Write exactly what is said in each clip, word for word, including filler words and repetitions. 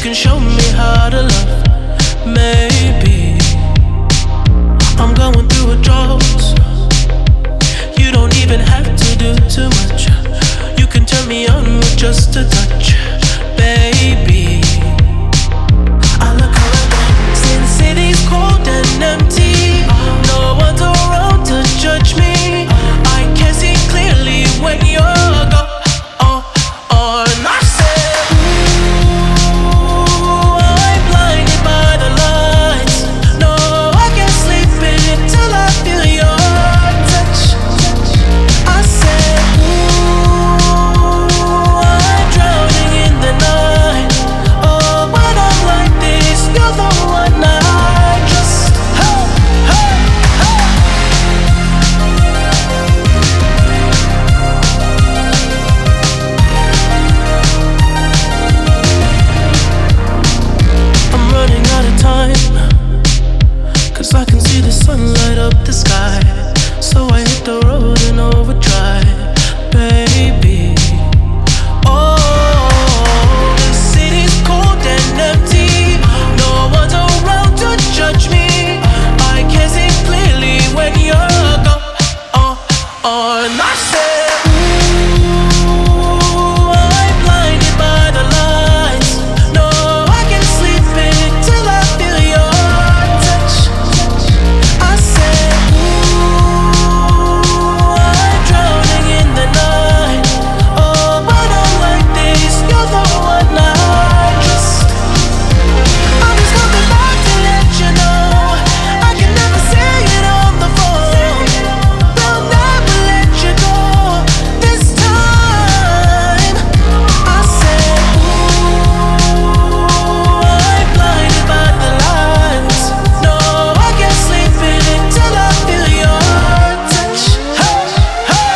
can show me how to love. Maybe I'm going through a drought. You don't even have to do too much. You can turn me on with just a touch, baby. I look around, see the city's cold and empty. No one's around to judge me. I can see clearly when you're gone. Oh, oh, and I said, ooh, I'm blinded by the lights. No, I can't sleep until I feel your touch. I said, ooh, I'm drowning in the night. Oh, when I'm like this, you're the one I just, hey, hey, hey. I'm running out of time, 'cause I can see the sun light up the sky. So I hit the road in overdrive, baby. Oh, the city's cold and empty. No one's around to judge me. I can see clearly when you're gone. Oh, oh, and I said, ooh, I'm blinded by the lights. No, I can't sleep until I feel your touch. I said, ooh, I'm drowning in the night. Oh, when I'm like this, you're the one I just. I'm just coming back to let you know I can never say it on the phone. They'll never let you go this time. I said, ooh, I'm blinded by the lights. No, I can't sleep until I feel your touch. Hey, hey,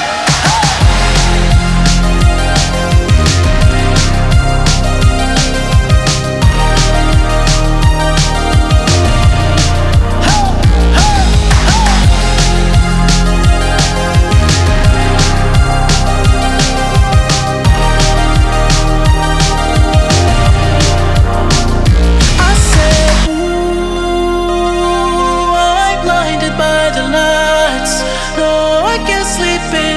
I said, ooh, I'm blinded by the lights. No, I can't sleep